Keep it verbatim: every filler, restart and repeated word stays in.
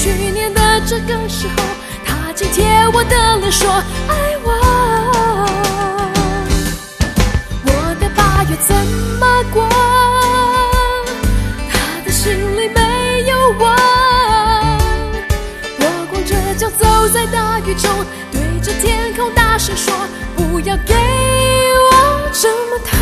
去年的这个时候，他紧贴我的脸说爱我。我的八月怎么过？他的心里没有我。我光着脚走在大雨中，对着天空大声说，不要给我这么疼。